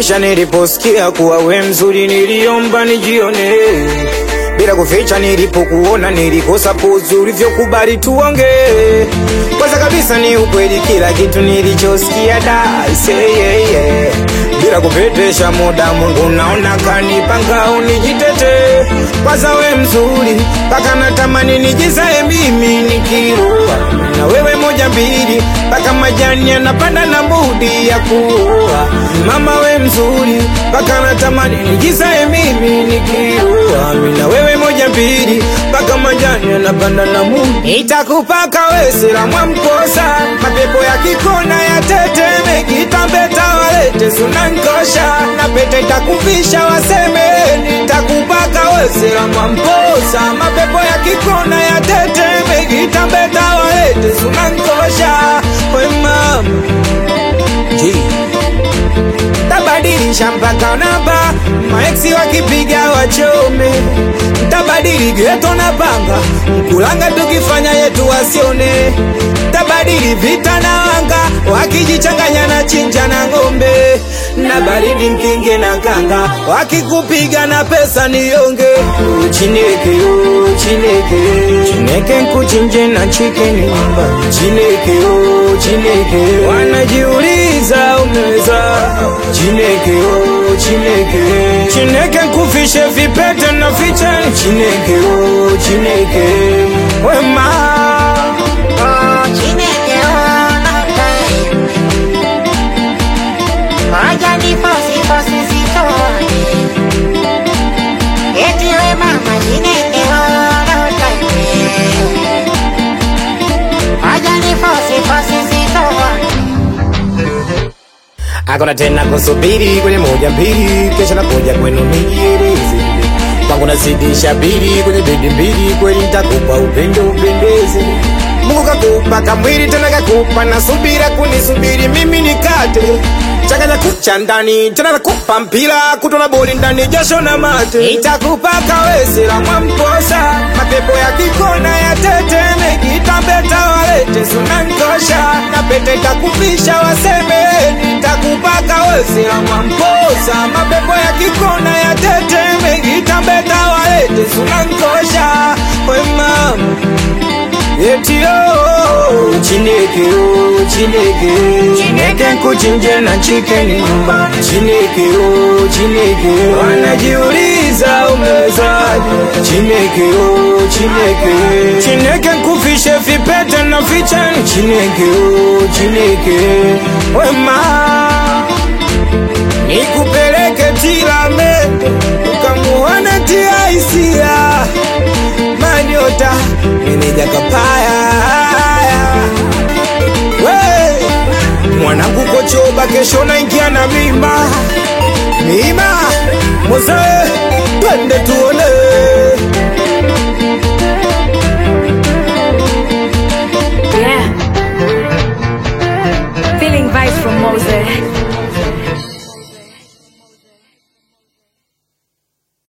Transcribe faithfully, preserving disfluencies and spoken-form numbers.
Kisha niliposikia kuwa we mzuri niliomba nijione. Bila kuficha nilipokuona nilikosa pozi ulivyokubali tuonge. Kwanza kabisa ni ukweli kila kitu nilichosikia da say yeah, yeah. Bila kupetesha muda Mungu naona kanipanga unijitete. Kwanza we mzuri paka natamani nijizae mimi nikiroa. Na wewe moja mbili paka majani yanapanda na budi ya kuoa. Mama we mzuri paka natamani nijizae mimi nikiroa. Na wewe moja mbili paka majani yanapanda na budi. Itakupaka we sila mwamkosa. Mapepo ya kikona ya teteme kitambeta walete sunankosha. Na pete takuvisha waseme nitakupaka we sila mwamkosa. Mapepo ya kikona ya teteme kitambeta walete sunankosha. We mama G tabadilisha mpaka namba. Maeksi wakipiga wachome. Tabadili geto na panga. Mkulanga tukifanya yetu wasione. Tabadili vita na wanga. Wakijichanganya na chinja na ngombe. Na baridi mkinge na kanga. Wakikupiga na pesa nionge. Chineke yo, chineke Chineke nkuchinje na chicken nyumba. Chineke yo, chineke wanajiuliza umeweza. Chineke yo, chineke Chineke nkufishe vipete na fiche. Chineke yo, chineke wema. Oh, chineke yo, no time. Waja ni fosi fosi sitoni. Eti we mama chineke yo, no time. Waja ni fosi fosi sitoni. Hakuna tena kusubiri kwenye moja mbili. Kesha nakuja kwenu nijieleze. Kwangu nazidisha bili kwenye bedi mbili. Kweli nitakupa upendo upendeze. Mungu kakupa kamwili tena kakupa na subira kunisubiri mimi nikate. Chaka za kucha ndani tena nakupa mpila. Kutona boli ndani jasho na mate. Itakupa kawese la mwamposa. Mapepo ya kikona ya teteme kitambeta walete sunankosha. Na pete takuvisha waseme nitakupa kawese la mwamposa. Mapepo ya kikona ya teteme kitambeta walete sunankosha. We mama eti yo, chineke yo, chineke Chineke nkuchinje na chicken nyumba. Chineke yo, chineke wanajiuliza umewezaje. Chineke yo, chineke Chineke nkufishe vipete na fiche. Chineke yo, chineke wema. Nikupeleke Tilamende ukamuone tia isia. Manyota meneja kapaya. We mwanangu kochoba kesho na ingia na mima. Mima Moze twende tuone.